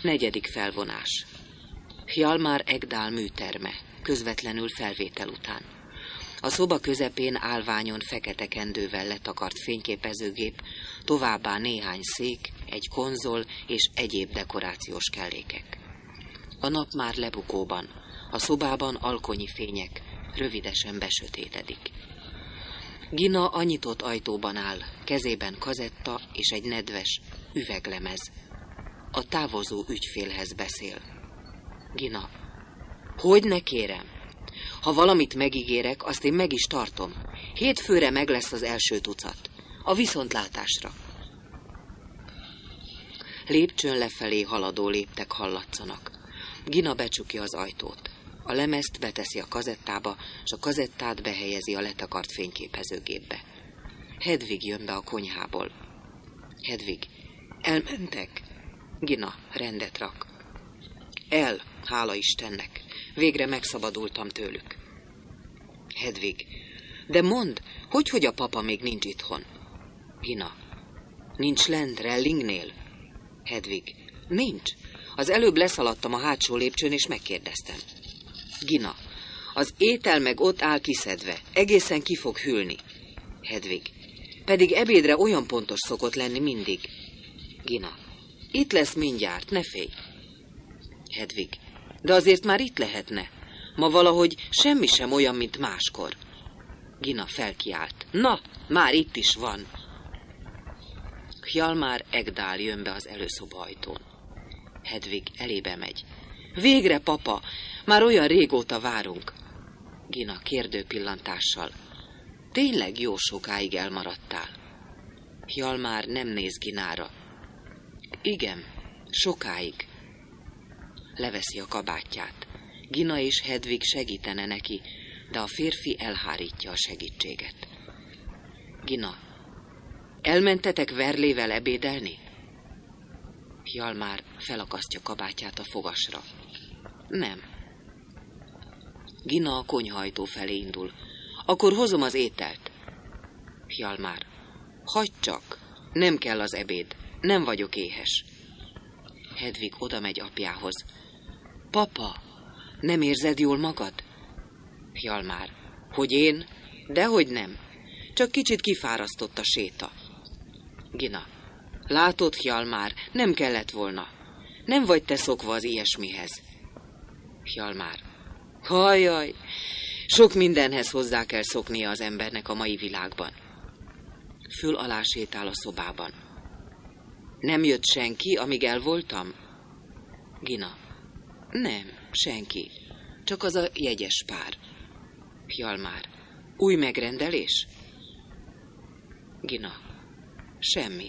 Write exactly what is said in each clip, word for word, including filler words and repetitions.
Negyedik felvonás. Hjalmar Ekdal műterme, közvetlenül felvétel után. A szoba közepén állványon fekete kendővel letakart fényképezőgép, továbbá néhány szék, egy konzol és egyéb dekorációs kellékek. A nap már lebukóban, a szobában alkonyi fények, rövidesen besötétedik. Gina a nyitott ajtóban áll, kezében kazetta és egy nedves üveglemez. A távozó ügyfélhez beszél. Gina: hogy ne kérem? Ha valamit megígérek, azt én meg is tartom. Hétfőre meg lesz az első tucat. A viszontlátásra. Lépcsőn lefelé haladó léptek hallatszanak. Gina becsukja az ajtót. A lemezt beteszi a kazettába, és a kazettát behelyezi a letakart fényképezőgépbe. Hedvig jön be a konyhából. Hedvig: elmentek? Gina rendet rak. El, hála Istennek. Végre megszabadultam tőlük. Hedvig: de mondd, hogy, hogy a papa még nincs itthon? Gina: nincs lent Rellingnél? Hedvig: nincs. Az előbb leszaladtam a hátsó lépcsőn, és megkérdeztem. Gina: az étel meg ott áll kiszedve, egészen ki fog hűlni. Hedvig: pedig ebédre olyan pontos szokott lenni mindig. Gina: itt lesz mindjárt, ne félj. Hedvig: de azért már itt lehetne. Ma valahogy semmi sem olyan, mint máskor. Gina felkiált. Na, már itt is van. Hjalmar Ekdal jön be az előszoba ajtón. Hedvig elébe megy. Végre, papa! Már olyan régóta várunk. Gina kérdő pillantással. Tényleg jó sokáig elmaradtál? Hjalmar nem néz Ginára. Igen, sokáig. Leveszi a kabátját. Gina és Hedvig segítene neki, de a férfi elhárítja a segítséget. Gina: elmentetek Verlével ebédelni? Hjalmar felakasztja kabátját a fogasra. Nem. Gina a konyhaajtó felé indul. Akkor hozom az ételt. Hjalmar: hagyd csak, nem kell az ebéd, nem vagyok éhes. Hedvig oda megy apjához. Papa, nem érzed jól magad? Hjalmar: hogy én? Dehogy nem. Csak kicsit kifárasztott a séta. Gina: látod, Hjalmar, nem kellett volna. Nem vagy te szokva az ilyesmihez. Hjalmar: hajjaj, sok mindenhez hozzá kell szoknia az embernek a mai világban. Föl alá sétál a szobában. Nem jött senki, amíg el voltam? Gina: nem, senki. Csak az a jegyes pár. Hjalmar: új megrendelés? Gina: semmi.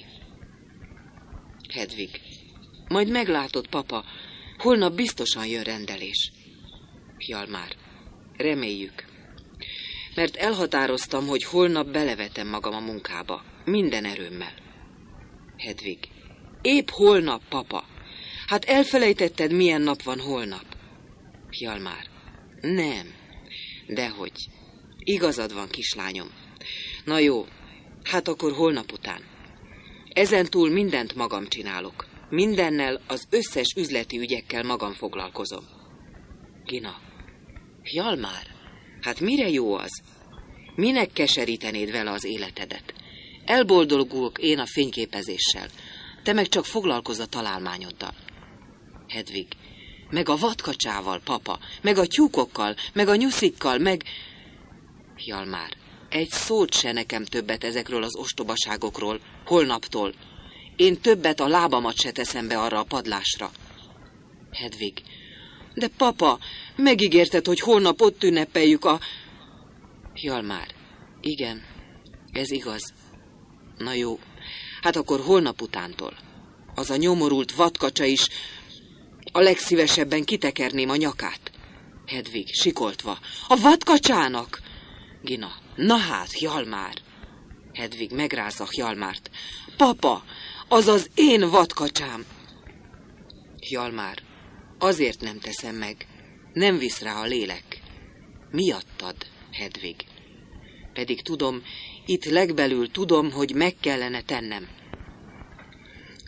Hedvig: majd meglátod, papa, holnap biztosan jön rendelés. Hjalmar: reméljük. Mert elhatároztam, hogy holnap belevetem magam a munkába, minden erőmmel. Hedvig: épp holnap, papa. Hát elfelejtetted, milyen nap van holnap? Hjalmar: nem, dehogy. Igazad van, kislányom. Na jó, hát akkor holnap után. Ezentúl mindent magam csinálok. Mindennel, az összes üzleti ügyekkel magam foglalkozom. Gina: Hjalmar, hát mire jó az? Minek keserítenéd vele az életedet? Elboldogulok én a fényképezéssel, te meg csak foglalkozz a találmányoddal. Hedvig: meg a vadkacsával, papa, meg a tyúkokkal, meg a nyuszikkal, meg... Hjalmar: egy szót se nekem többet ezekről az ostobaságokról, holnaptól. Én többet a lábamat se teszem be arra a padlásra. Hedvig: de papa, megígérted, hogy holnap ott ünnepeljük a... Hjalmar: igen, ez igaz. Na jó, hát akkor holnap utántól. Az a nyomorult vadkacsa is, a legszívesebben kitekerném a nyakát. Hedvig sikoltva: a vadkacsának! Gina: na hát, Hjalmar! Hedvig megrázza Hjalmárt: papa, az az én vadkacsám! Hjalmar: azért nem teszem meg, nem visz rá a lélek. Miattad, Hedvig. Pedig tudom, itt legbelül tudom, hogy meg kellene tennem.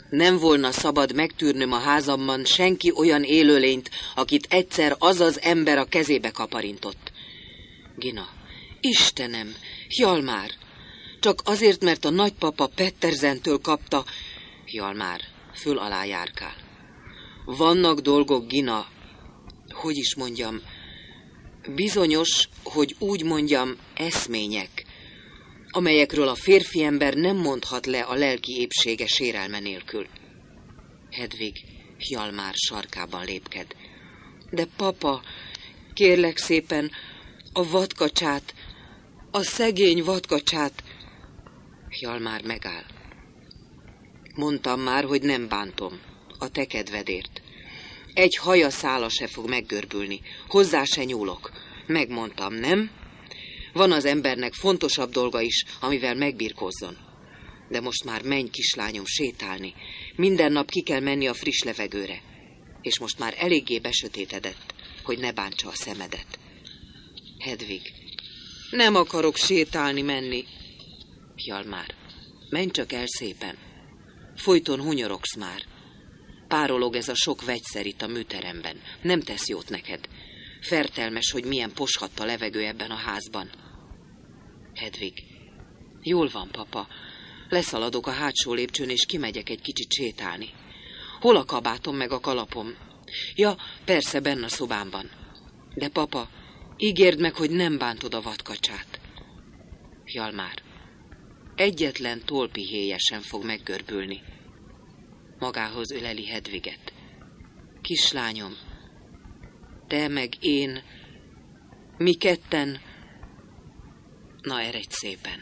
Nem volna szabad megtűrnöm a házamban senki olyan élőlényt, akit egyszer az az ember a kezébe kaparintott. Gina, Istenem, Hjalmár, csak azért, mert a nagypapa Pettersentől kapta. Hjalmár, föl alá járkál. Vannak dolgok, Gina, hogy is mondjam, bizonyos, hogy úgy mondjam, eszmények, amelyekről a férfi ember nem mondhat le a lelki épsége sérelme nélkül. Hedvig Hjalmár sarkában lépked. De papa, kérlek szépen, a vadkacsát, a szegény vadkacsát. Hjalmár megáll. Mondtam már, hogy nem bántom, a te kedvedért. Egy haja szála se fog meggörbülni, hozzá se nyúlok. Megmondtam, nem? Van az embernek fontosabb dolga is, amivel megbirkózzon. De most már menj, kislányom, sétálni. Minden nap ki kell menni a friss levegőre. És most már eléggé besötétedett, hogy ne bántsa a szemedet. Hedvig, nem akarok sétálni menni. Hjalmár, menj csak el szépen. Folyton hunyorogsz már. Párolog ez a sok vegyszer itt a műteremben. Nem tesz jót neked. Fertelmes, hogy milyen poshadt a levegő ebben a házban. Hedvig, jól van, papa. Leszaladok a hátsó lépcsőn, és kimegyek egy kicsit sétálni. Hol a kabátom meg a kalapom? Ja, persze, benne a szobámban. De papa, ígérd meg, hogy nem bántod a vadkacsát. Hjalmár, egyetlen tollpihéje sem fog meggörbülni. Magához öleli Hedviget. Kislányom, te meg én, mi ketten, na eredj szépen.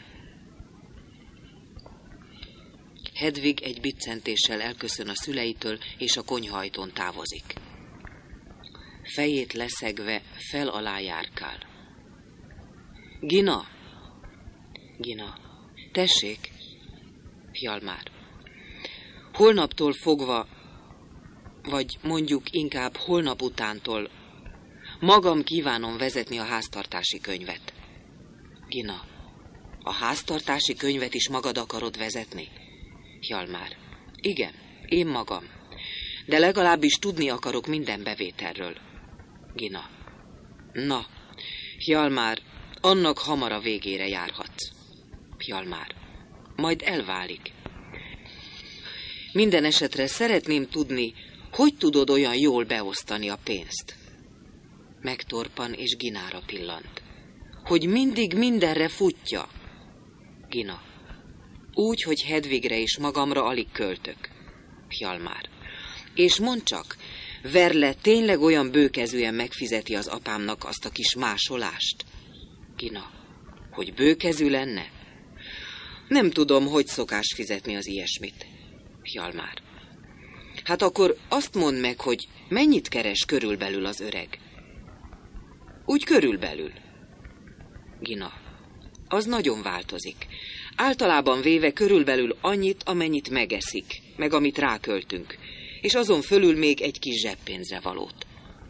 Hedvig egy biccentéssel elköszön a szüleitől, és a konyhaajtón távozik. Fejét leszegve fel alá járkál. Gina! Gina, tessék! Hjalmár. Holnaptól fogva, vagy mondjuk inkább holnap utántól magam kívánom vezetni a háztartási könyvet. Gina, a háztartási könyvet is magad akarod vezetni? Hjalmár. Igen, én magam. De legalábbis tudni akarok minden bevételről. Gina. Na, Hjalmár, annak hamar a végére járhatsz. Hjalmár. Majd elválik. Minden esetre szeretném tudni, hogy tudod olyan jól beosztani a pénzt. Megtorpan és Ginára pillant. Hogy mindig mindenre futja. Gina. Úgy, hogy Hedvigre és magamra alig költök. Hjalmár. És mondd csak, Verle tényleg olyan bőkezűen megfizeti az apámnak azt a kis másolást? Gina. Hogy bőkezű lenne? Nem tudom, hogy szokás fizetni az ilyesmit. Hjalmár. Hát akkor azt mondd meg, hogy mennyit keres körülbelül az öreg? Úgy körülbelül. Gina. Az nagyon változik. Általában véve körülbelül annyit, amennyit megeszik, meg amit ráköltünk, és azon fölül még egy kis zseppénzre valót.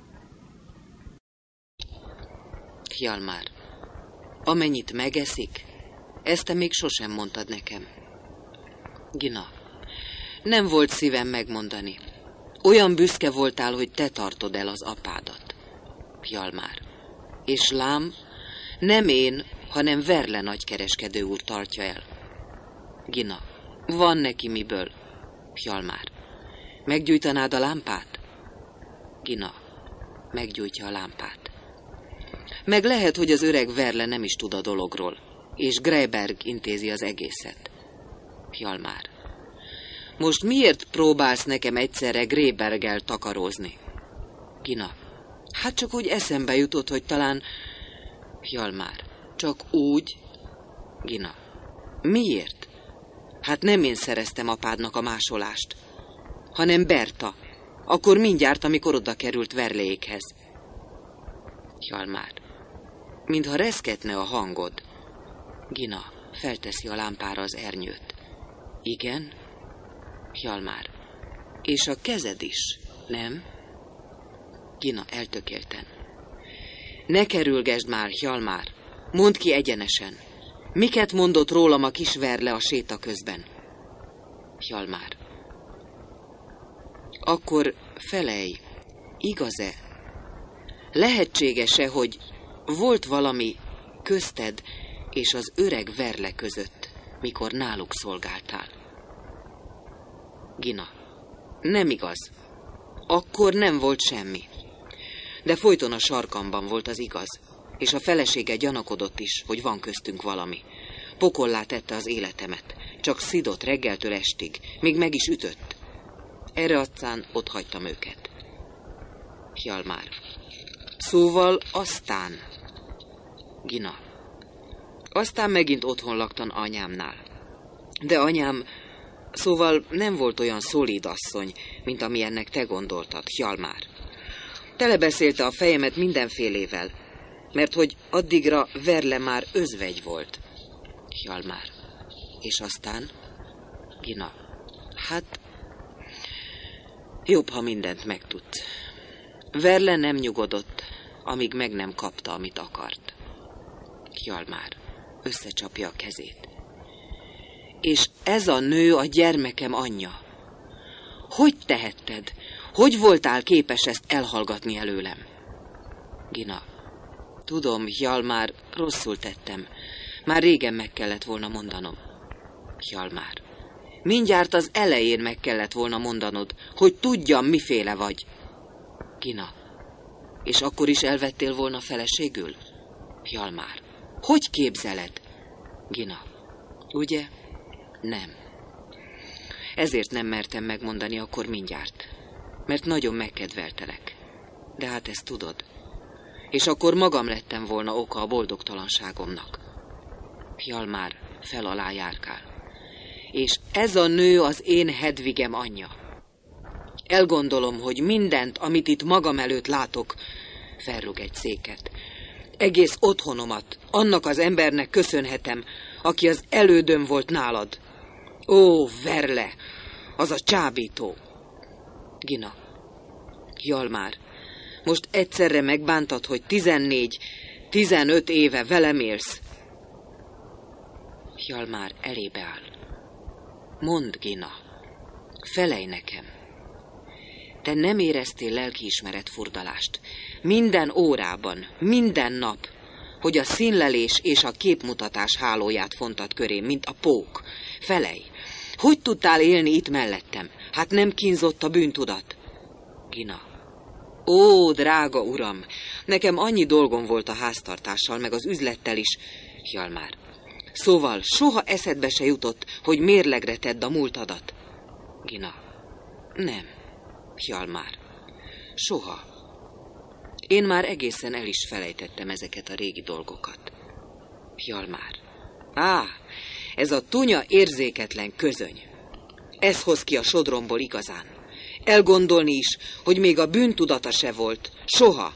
Hjalmár. Amennyit megeszik? Ezt te még sosem mondtad nekem. Gina. Nem volt szívem megmondani. Olyan büszke voltál, hogy te tartod el az apádat. Hjalmár. És lám, nem én, hanem Verle nagykereskedő úr tartja el. Gina. Van neki miből. Hjalmár. Meggyújtanád a lámpát? Gina. Meggyújtja a lámpát. Meg lehet, hogy az öreg Verle nem is tud a dologról, és Greiberg intézi az egészet. Hjalmár. Most miért próbálsz nekem egyszerre Greiberggel takarózni? Gina. Hát csak úgy eszembe jutott, hogy talán... Hjalmár. Csak úgy? Gina. Miért? Hát nem én szereztem apádnak a másolást, hanem Berta. Akkor mindjárt, amikor oda került Verléékhez. Hjalmár. Mintha reszketne a hangod. Gina felteszi a lámpára az ernyőt. Igen? Hjalmár. És a kezed is, nem? Gina eltökélten. Ne kerülgesd már, Hjalmár. Mondd ki egyenesen. Miket mondott rólam a kis Verle a séta közben? Hjalmár. Akkor felej, igaz-e? Lehetséges-e, hogy volt valami közted és az öreg Verle között, mikor náluk szolgáltál? Gina. Nem igaz. Akkor nem volt semmi. De folyton a sarkamban volt az igaz, és a felesége gyanakodott is, hogy van köztünk valami. Pokollá tette az életemet, csak szidott reggeltől estig, még meg is ütött. Erre aztán ott hagytam őket. Hjalmár. Szóval aztán... Gina. Aztán megint otthon laktam anyámnál. De anyám, szóval nem volt olyan szolid asszony, mint amilyennek te gondoltad, Hjalmár. Telebeszélte a fejemet mindenfélével, mert hogy addigra Verle már özvegy volt. Hjalmár. És aztán? Gina. Hát, jobb, ha mindent megtudsz. Verle nem nyugodott, amíg meg nem kapta, amit akart. Hjalmár. Összecsapja a kezét. És ez a nő a gyermekem anyja. Hogy tehetted? Hogy voltál képes ezt elhallgatni előlem? Gina. Tudom, Hjalmár, rosszul tettem. Már régen meg kellett volna mondanom. Hjalmár. Mindjárt az elején meg kellett volna mondanod, hogy tudjam, miféle vagy. Gina. És akkor is elvettél volna feleségül? Hjalmár. Hogy képzeled? Gina. Ugye? Nem. Ezért nem mertem megmondani akkor mindjárt. Mert nagyon megkedveltelek. De hát ezt tudod. És akkor magam lettem volna oka a boldogtalanságomnak. Hjalmár fel alá járkál. És ez a nő az én Hedvigem anyja. Elgondolom, hogy mindent, amit itt magam előtt látok, felrúg egy széket. Egész otthonomat annak az embernek köszönhetem, aki az elődöm volt nálad. Ó, Verle, az a csábító. Gina. Hjalmár, most egyszerre megbántad, hogy tizennégy, tizenöt éve velem élsz. Hjalmár elébe áll. Mondd, Gina, felej nekem. Te nem éreztél lelkiismeret furdalást. Minden órában, minden nap, hogy a színlelés és a képmutatás hálóját fontad körém, mint a pók. Felej, hogy tudtál élni itt mellettem? Hát nem kínzott a bűntudat? Gina. Ó, drága uram, nekem annyi dolgom volt a háztartással, meg az üzlettel is. Hjalmár. Szóval soha eszedbe se jutott, hogy mérlegre tedd a múltadat. Gina. Nem. Hjalmár. Soha. Én már egészen el is felejtettem ezeket a régi dolgokat. Hjalmár. Á, ez a tunya érzéketlen közöny. Ez hoz ki a sodromból igazán. Elgondolni is, hogy még a bűntudata se volt. Soha.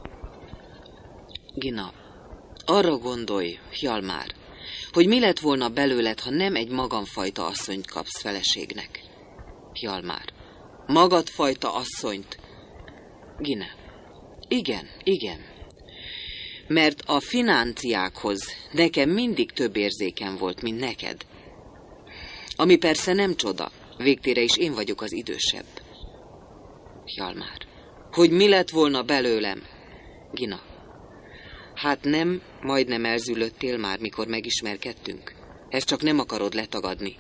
Gina, arra gondolj, Hjalmár, hogy mi lett volna belőled, ha nem egy magamfajta asszonyt kapsz feleségnek. Hjalmár. Magadfajta asszonyt. Gina. Igen, igen. Mert a financiákhoz nekem mindig több érzékem volt, mint neked. Ami persze nem csoda, végtére is én vagyok az idősebb. Hjalmár. Hogy mi lett volna belőlem? Gina. Hát nem, majdnem elzülöttél már, mikor megismerkedtünk. Ezt csak nem akarod letagadni.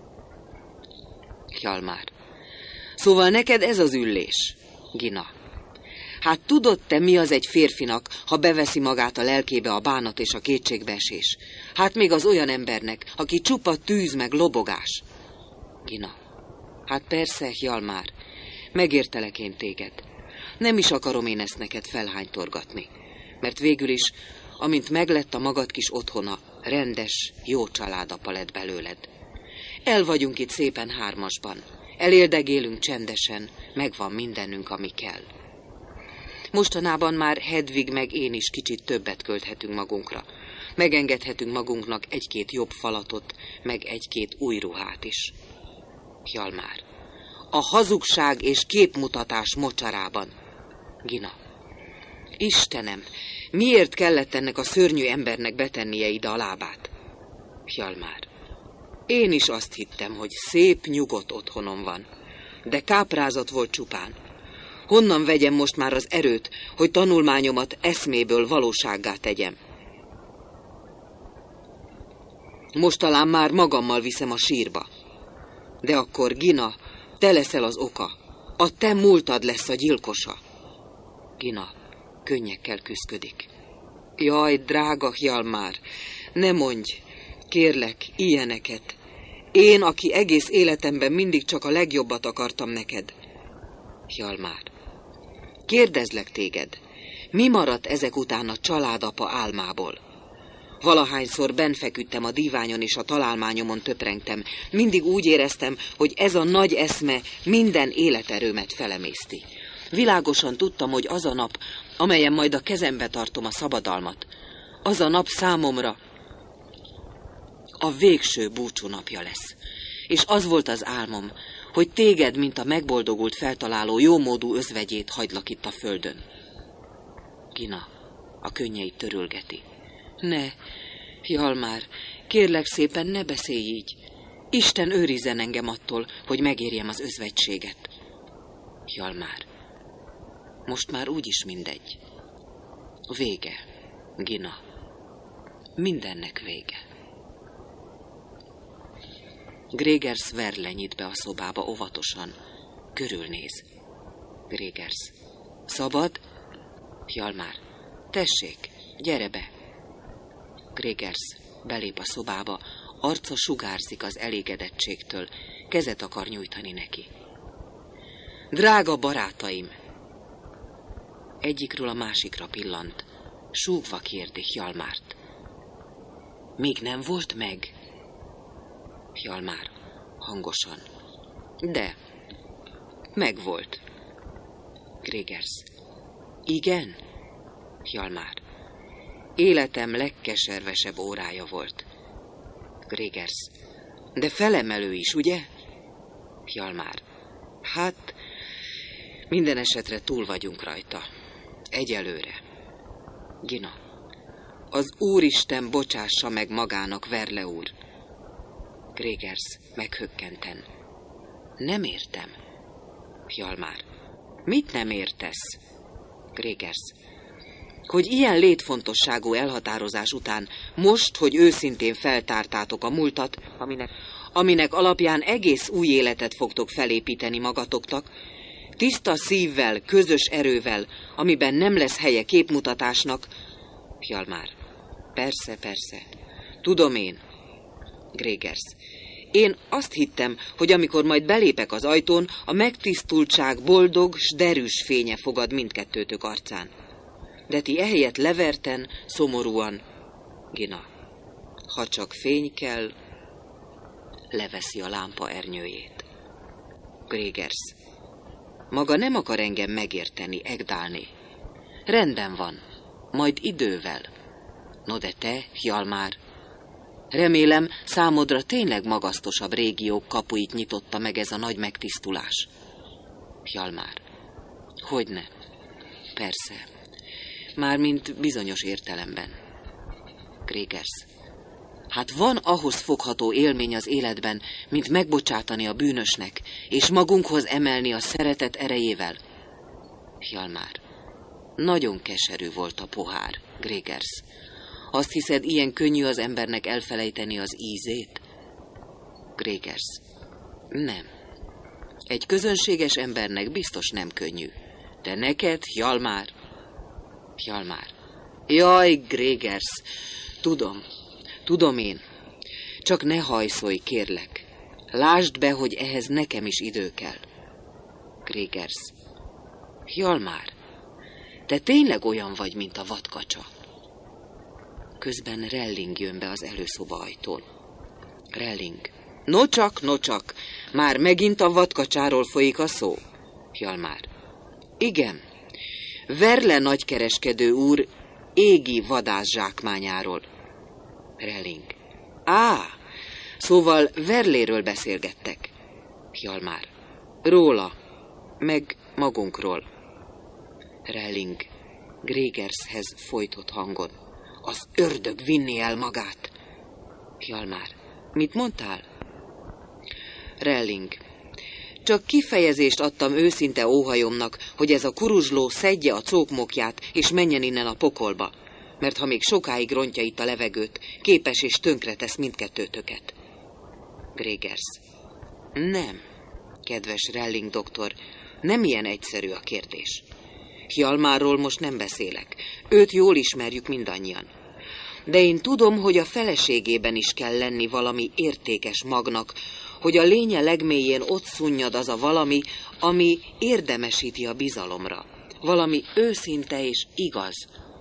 Hjalmár. Szóval neked ez az üllés. Gina. Hát tudod te, mi az egy férfinak, ha beveszi magát a lelkébe a bánat és a kétségbeesés? Hát még az olyan embernek, aki csupa tűz meg lobogás. Gina. Hát persze, Hjalmár, megértelek én téged. Nem is akarom én ezt neked felhánytorgatni. Mert végül is, amint meglett a magad kis otthona, rendes, jó családapa lett belőled. El vagyunk itt szépen hármasban. Eléldegélünk csendesen, megvan mindenünk, ami kell. Mostanában már Hedvig meg én is kicsit többet költhetünk magunkra. Megengedhetünk magunknak egy-két jobb falatot, meg egy-két új ruhát is. Hjalmár. A hazugság és képmutatás mocsarában. Gina. Istenem, miért kellett ennek a szörnyű embernek betennie ide a lábát? Hjalmár. Én is azt hittem, hogy szép, nyugodt otthonom van. de káprázat volt csupán. Honnan vegyem most már az erőt, hogy tanulmányomat eszméből valósággá tegyem? Most talán már magammal viszem a sírba. De akkor, Gina, te leszel az oka. A te múltad lesz a gyilkosa. Gina könnyekkel küszködik. Jaj, drága Hjalmár, ne mondj, kérlek, ilyeneket. Én, aki egész életemben mindig csak a legjobbat akartam neked. Hjalmár, kérdezlek téged, mi maradt ezek után a családapa álmából? Valahányszor benfeküdtem a díványon és a találmányomon töprengtem, mindig úgy éreztem, hogy ez a nagy eszme minden életerőmet felemészti. Világosan tudtam, hogy az a nap, amelyen majd a kezembe tartom a szabadalmat, az a nap számomra a végső búcsú napja lesz. És az volt az álmom, hogy téged, mint a megboldogult feltaláló jómódú özvegyét hagylak itt a földön. Gina a könnyeit törölgeti. Ne, Hjalmár, kérlek szépen, ne beszélj így. Isten őrizzen engem attól, hogy megérjem az özvegységet. Hjalmár, most már úgyis mindegy. Vége, Gina. Mindennek vége. Gregers Verle nyit be a szobába óvatosan. Körülnéz. Gregers. Szabad? Hjalmár. Tessék, gyere be. Gregers belép a szobába, arca sugárzik az elégedettségtől, kezet akar nyújtani neki. Drága barátaim! Egyikről a másikra pillant, súgva kérdi Hjalmárt. Még nem volt meg? Hjalmár hangosan. De, megvolt. Gregers. Igen? Hjalmár. Életem legkeservesebb órája volt. Gregers. De felemelő is, ugye? Hjalmár. Hát, minden esetre túl vagyunk rajta. Egyelőre. Gina. Az Úristen bocsássa meg magának, Verle úr. Gregers meghökkenten. Nem értem. Hjalmár. Mit nem értesz? Gregers. Hogy ilyen létfontosságú elhatározás után, most, hogy őszintén feltártátok a múltat, aminek, aminek alapján egész új életet fogtok felépíteni magatoknak, tiszta szívvel, közös erővel, amiben nem lesz helye képmutatásnak. Hjalmár. Persze, persze. Tudom én. Gregers. Én azt hittem, hogy amikor majd belépek az ajtón, a megtisztultság boldog s derűs fénye fogad mindkettőtök arcán. De ti ehelyett leverten, szomorúan. Gina. Ha csak fény kell, leveszi a lámpa ernyőjét. Gregers. Maga nem akar engem megérteni, egdálni. Rendben van, majd idővel. No de te, Hjalmár, remélem, számodra tényleg magasztosabb régiók kapuit nyitotta meg ez a nagy megtisztulás. Hjalmár. Hogyne? Persze. Mármint bizonyos értelemben. Gregers. Hát van ahhoz fogható élmény az életben, mint megbocsátani a bűnösnek, és magunkhoz emelni a szeretet erejével. Hjalmár. Nagyon keserű volt a pohár, Gregers. Azt hiszed, ilyen könnyű az embernek elfelejteni az ízét? Gregers. Nem. Egy közönséges embernek biztos nem könnyű. De neked, Hjalmár? Hjalmár. Jaj, Gregers, tudom, tudom én. Csak ne hajszolj, kérlek. Lásd be, hogy ehhez nekem is idő kell. Gregers. Hjalmár, te tényleg olyan vagy, mint a vadkacsa. Közben Relling jön be az előszoba ajtón. Relling. Nocsak, nocsak, már megint a vadkacsáról folyik a szó. Hjalmár. Igen. Verle nagykereskedő úr égi vadászsákmányáról. Relling. Á, szóval Verléről beszélgettek. Hjalmár. Róla, meg magunkról. Relling. Gregershez folytott hangon. Az ördög vinni el magát. Hjalmár. Mit mondtál? Relling. Csak kifejezést adtam őszinte óhajomnak, hogy ez a kuruzsló szedje a cókmokját, és menjen innen a pokolba. Mert ha még sokáig rontja itt a levegőt, képes és tönkretesz mindkettőtöket. Gregers. Nem, kedves Relling doktor, nem ilyen egyszerű a kérdés. Hjalmárról most nem beszélek. Őt jól ismerjük mindannyian. De én tudom, hogy a feleségében is kell lenni valami értékes magnak, hogy a lénye legmélyén ott szunnyad az a valami, ami érdemesíti a bizalomra. Valami őszinte és igaz.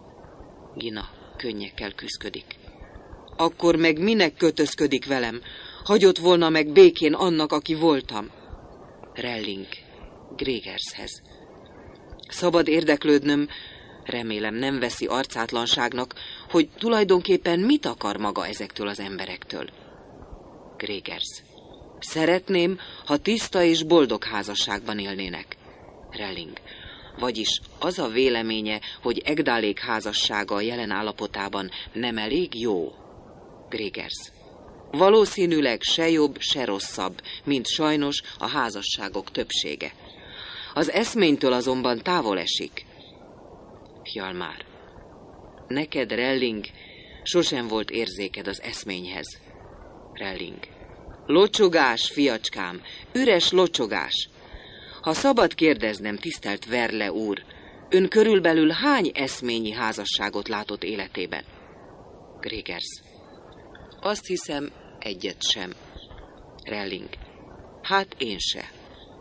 Gina könnyekkel küszködik. Akkor meg minek kötözködik velem? Hagyott volna meg békén annak, aki voltam. Relling Gregershez. Szabad érdeklődnöm, remélem nem veszi arcátlanságnak, hogy tulajdonképpen mit akar maga ezektől az emberektől. Gregers. Szeretném, ha tiszta és boldog házasságban élnének. Relling. Vagyis az a véleménye, hogy Egdalék házassága a jelen állapotában nem elég jó. Gregers. Valószínűleg se jobb, se rosszabb, mint sajnos a házasságok többsége. Az eszménytől azonban távol esik. Hjalmár. Neked, Relling, sosem volt érzéked az eszményhez. Relling. Locsogás, fiacskám, üres locsogás. Ha szabad kérdeznem, tisztelt Verle úr, ön körülbelül hány eszményi házasságot látott életében? Gregers. Azt hiszem, egyet sem. Relling. Hát én se.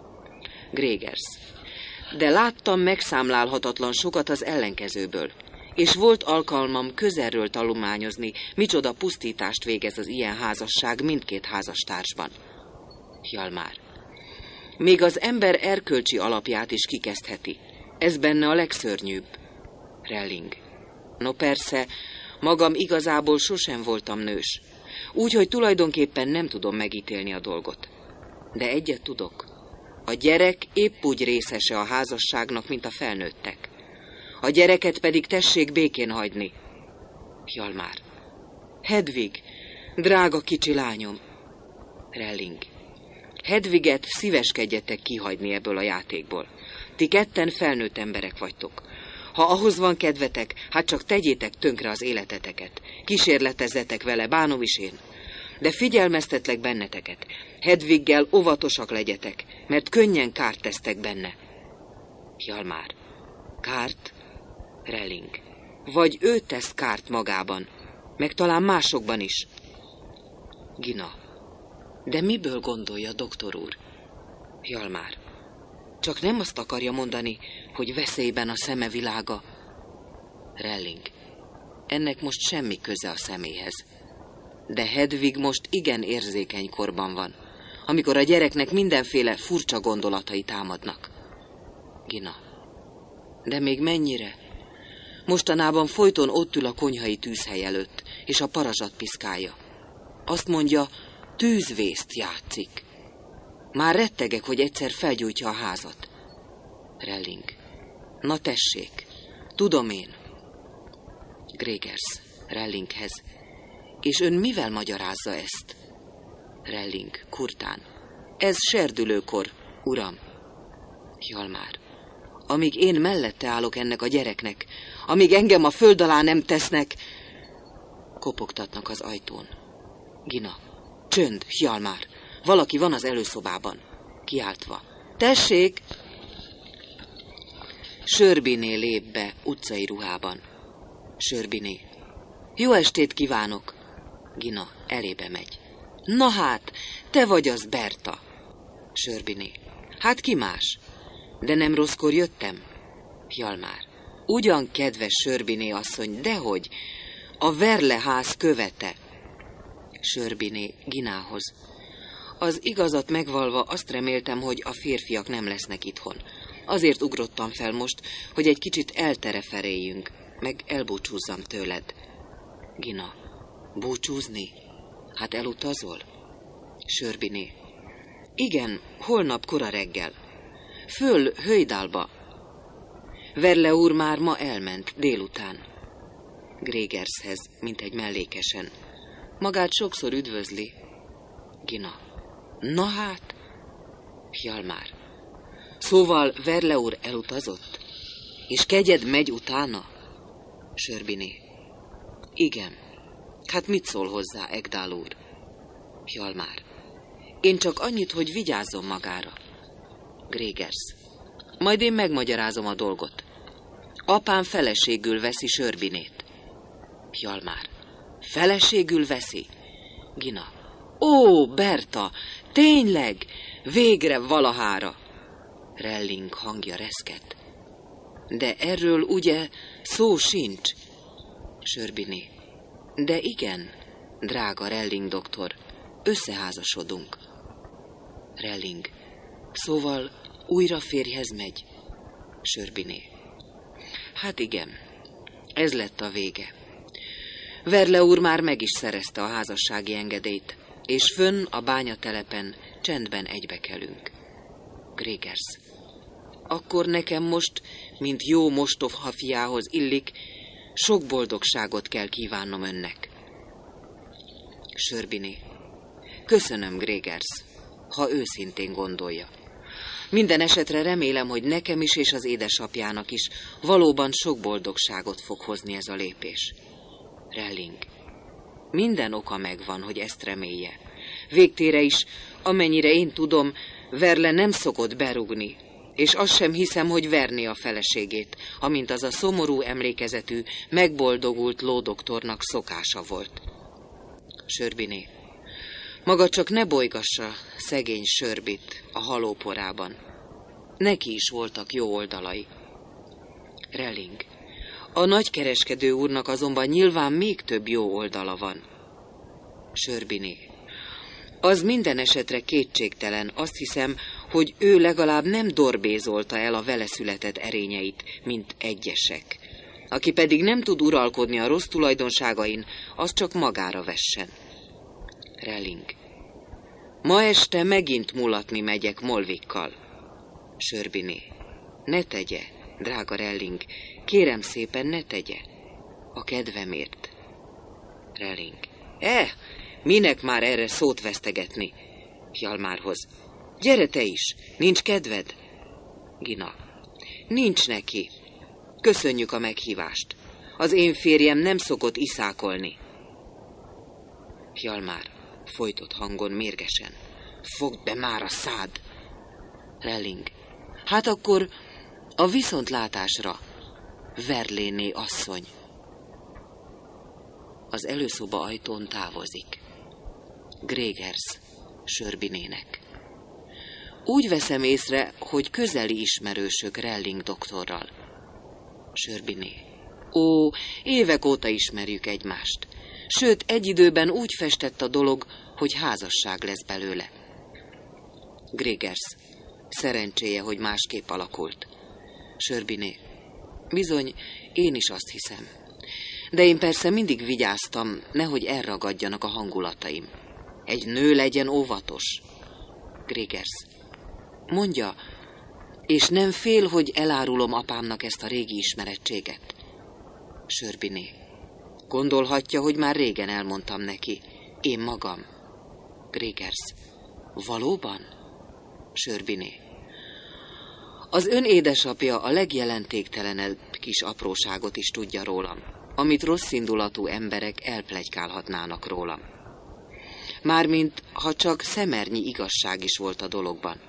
Gregers. De láttam megszámlálhatatlan sokat az ellenkezőből, és volt alkalmam közelről tanulmányozni, micsoda pusztítást végez az ilyen házasság mindkét házastársban. Hjalmár. Még az ember erkölcsi alapját is kikezdheti. Ez benne a legszörnyűbb. Relling. No persze, magam igazából sosem voltam nős, úgyhogy tulajdonképpen nem tudom megítélni a dolgot. De egyet tudok. A gyerek épp úgy részese a házasságnak, mint a felnőttek. A gyereket pedig tessék békén hagyni. Hjalmár. Hedvig, drága kicsi lányom. Relling. Hedviget szíveskedjetek kihagyni ebből a játékból. Ti ketten felnőtt emberek vagytok. Ha ahhoz van kedvetek, hát csak tegyétek tönkre az életeteket. Kísérletezzetek vele, bánom is én. De figyelmeztetlek benneteket. Hedviggel óvatosak legyetek, mert könnyen kárt tesztek benne. Hjalmár. Kárt? Relling. Vagy ő tesz kárt magában, meg talán másokban is. Gina. De miből gondolja, doktor úr? Hjalmár. Csak nem azt akarja mondani, hogy veszélyben a szeme világa. Relling. Ennek most semmi köze a szeméhez. De Hedvig most igen érzékeny korban van, amikor a gyereknek mindenféle furcsa gondolatai támadnak. Gina. De még mennyire? Mostanában folyton ott ül a konyhai tűzhely előtt, és a parazsat piszkálja. Azt mondja, tűzvészt játszik. Már rettegek, hogy egyszer felgyújtja a házat. Relling. Na tessék, tudom én. Gregers Rellinghez. És ön mivel magyarázza ezt? Relling kurtán. Ez serdülőkor, uram. Hjalmár. Amíg én mellette állok ennek a gyereknek, amíg engem a föld alá nem tesznek... Kopogtatnak az ajtón. Gina. Csönd, Hjalmár. Valaki van az előszobában. Kiáltva. Tessék! Sörbiné lép be utcai ruhában. Sörbiné. Jó estét kívánok! Gina elébe megy. Na hát, te vagy az Berta. Sörbiné. Hát ki más? De nem rosszkor jöttem? Hjalmár. Ugyan, kedves Sörbiné asszony, dehogy. A Verle ház követe. Sörbiné Ginához. Az igazat megvalva azt reméltem, hogy a férfiak nem lesznek itthon. Azért ugrottam fel most, hogy egy kicsit eltereferéljünk, meg elbúcsúzzam tőled. Gina. Búcsúzni? Hát elutazol? Sörbiné. Igen, holnap kora reggel. Föl Höjdálba. Verle úr már ma elment, délután. Gregershez, mint egy mellékesen. Magát sokszor üdvözli. Gina. Na hát? Hjalmár. Szóval Verle úr elutazott? És kegyed megy utána? Sörbiné. Igen. Hát mit szól hozzá, Egdál úr? Hjalmár. Én csak annyit, hogy vigyázzon magára. Grégersz. Majd én megmagyarázom a dolgot. Apám feleségül veszi Sörbinét. Hjalmár. Feleségül veszi? Gina. Ó, Berta, tényleg, végre valahára. Relling hangja reszket. De erről ugye szó sincs. Sörbiné. De igen, drága Relling doktor, összeházasodunk. Relling. Szóval újra férjhez megy. Sörbiné. Hát igen, ez lett a vége. Verle úr már meg is szerezte a házassági engedélyt, és fönn a bányatelepen csendben egybekelünk. Grégersz. Akkor nekem most, mint jó mostoha fiához illik, sok boldogságot kell kívánnom önnek. Sörbiné. Köszönöm, Grégersz, ha őszintén gondolja. Minden esetre remélem, hogy nekem is és az édesapjának is valóban sok boldogságot fog hozni ez a lépés. Relling. Minden oka megvan, hogy ezt remélje. Végtére is, amennyire én tudom, Verle nem szokott berúgni, és azt sem hiszem, hogy verné a feleségét, amint az a szomorú emlékezetű, megboldogult lódoktornak szokása volt. Sörbiné. Maga csak ne bolygassa szegény Sörbit a halóporában. Neki is voltak jó oldalai. Relling. A nagykereskedő úrnak azonban nyilván még több jó oldala van. Sörbiné. Az minden esetre kétségtelen, azt hiszem, hogy ő legalább nem dorbézolta el a vele született erényeit, mint egyesek. Aki pedig nem tud uralkodni a rossz tulajdonságain, az csak magára vessen. Relling. Ma este megint mulatni megyek Molvikkal. Sörbiné. Ne tegye, drága Relling, kérem szépen, ne tegye. A kedvemért. Relling. Eh, minek már erre szót vesztegetni? Hjalmárhoz. Gyere te is, nincs kedved? Gina. Nincs neki. Köszönjük a meghívást. Az én férjem nem szokott iszákolni. Hjalmár. Folytott hangon mérgesen. Fogd be már a szád! Relling. Hát akkor a viszontlátásra, Verléné asszony. Az előszoba ajtón távozik. Grégersz Sörbinének. Úgy veszem észre, hogy közeli ismerősök Relling doktorral. Sörbiné. Ó, évek óta ismerjük egymást. Sőt, egy időben úgy festett a dolog, hogy házasság lesz belőle. Grégersz. Szerencséje, hogy másképp alakult. Sörbiné. Bizony, én is azt hiszem. De én persze mindig vigyáztam, nehogy elragadjanak a hangulataim. Egy nő legyen óvatos. Grégersz. Mondja, és nem fél, hogy elárulom apámnak ezt a régi ismerettséget? Sörbiné. Gondolhatja, hogy már régen elmondtam neki. Én magam. Grégersz. Valóban? Sörbiné. Az ön édesapja a legjelentéktelenebb kis apróságot is tudja rólam, amit rosszindulatú emberek elpletykálhatnának rólam. Mármint, ha csak szemernyi igazság is volt a dologban.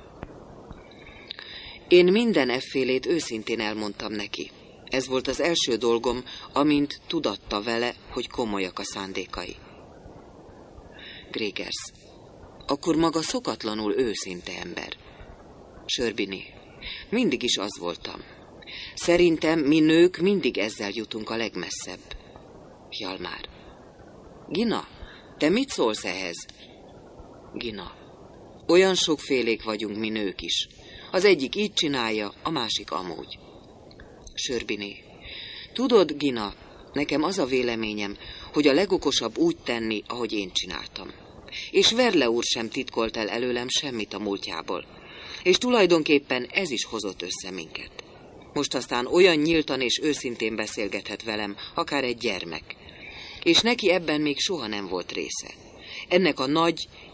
Én minden effélét őszintén elmondtam neki. Ez volt az első dolgom, amint tudatta vele, hogy komolyak a szándékai. Grégersz. Akkor maga szokatlanul őszinte ember. Sörbiné. Mindig is az voltam. Szerintem mi nők mindig ezzel jutunk a legmesszebb. Hjalmár. Gina, te mit szólsz ehhez? Gina. Olyan sokfélék vagyunk mi nők is. Az egyik így csinálja, a másik amúgy. Sörbiné. Tudod, Gina, nekem az a véleményem, hogy a legokosabb úgy tenni, ahogy én csináltam. És Verle úr sem titkolt el előlem semmit a múltjából. És tulajdonképpen ez is hozott össze minket. Most aztán olyan nyíltan és őszintén beszélgethet velem, akár egy gyermek. És neki ebben még soha nem volt része. Ennek a nagy,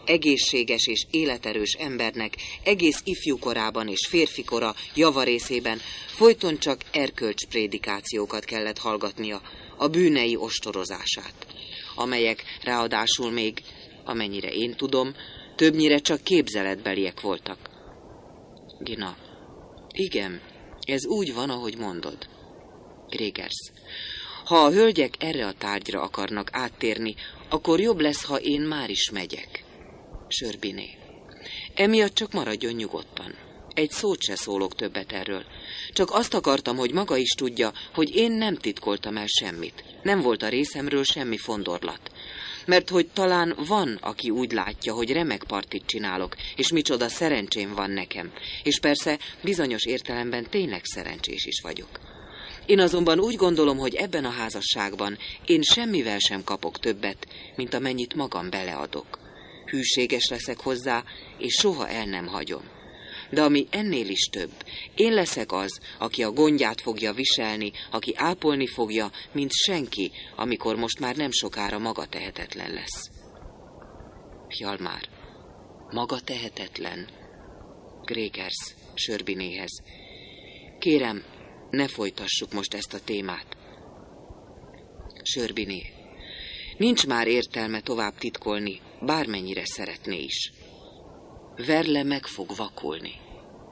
egészséges és életerős embernek egész ifjúkorában és férfikora javarészében folyton csak erkölcsprédikációkat kellett hallgatnia, a bűnei ostorozását, amelyek ráadásul még, amennyire én tudom, többnyire csak képzeletbeliek voltak. Gina, igen, ez úgy van, ahogy mondod. Gregers, ha a hölgyek erre a tárgyra akarnak áttérni, akkor jobb lesz, ha én már is megyek. Sörbiné, emiatt csak maradjon nyugodtan. Egy szót se szólok többet erről. Csak azt akartam, hogy maga is tudja, hogy én nem titkoltam el semmit. Nem volt a részemről semmi fondorlat. Mert hogy talán van, aki úgy látja, hogy remek partit csinálok, és micsoda szerencsém van nekem. És persze bizonyos értelemben tényleg szerencsés is vagyok. Én azonban úgy gondolom, hogy ebben a házasságban én semmivel sem kapok többet, mint amennyit magam beleadok. Hűséges leszek hozzá, és soha el nem hagyom. De ami ennél is több, én leszek az, aki a gondját fogja viselni, aki ápolni fogja, mint senki, amikor most már nem sokára maga tehetetlen lesz. Hjalmár, maga tehetetlen? Gregers, Sörbinéhez. Kérem, ne folytassuk most ezt a témát. Sörbiné, nincs már értelme tovább titkolni, bármennyire szeretné is. Verle meg fog vakulni.